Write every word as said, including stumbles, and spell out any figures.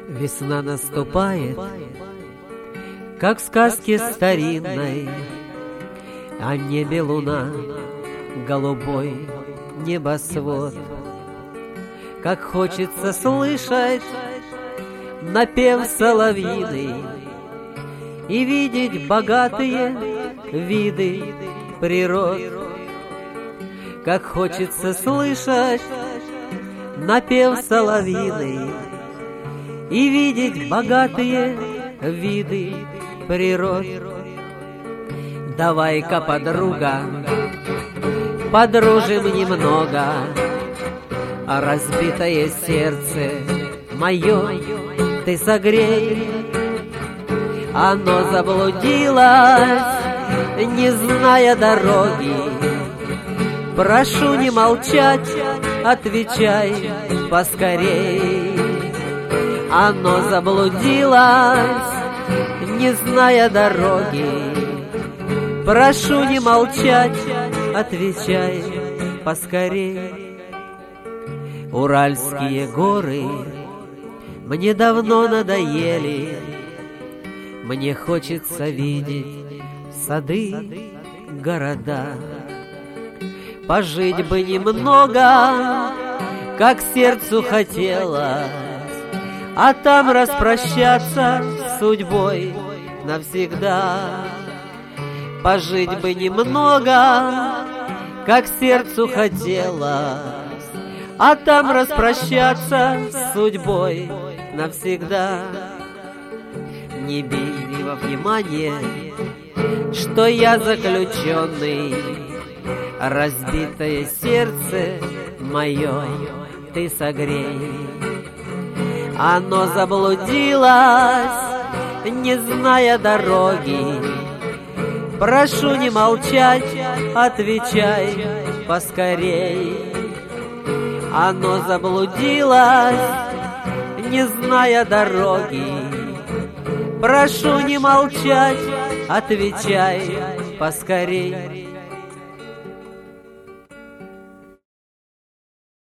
Весна наступает, как в сказке старинной, о небе луна, голубой небосвод. Как хочется слышать напев соловьиный и видеть богатые виды природ. Как хочется слышать напев соловьиный и видеть богатые виды природ. Давай-ка, подруга, подружим немного, а разбитое сердце мое ты согрей. Оно заблудилось, не зная дороги. Прошу не молчать, отвечай поскорей. Оно заблудилось, не зная дороги. Прошу не молчать, отвечай поскорей. Уральские горы мне давно надоели. Мне хочется видеть сады, города. Пожить бы немного, как сердцу хотелось, а там распрощаться с судьбой навсегда. Пожить бы немного, как сердцу хотелось, а там распрощаться с судьбой навсегда. Не бей во внимание, что я заключенный. Разбитое сердце мое ты согрей. Оно заблудилось, не зная дороги. Прошу не молчать, отвечай поскорей. Оно заблудилось, не зная дороги. Прошу не молчать, отвечай поскорей.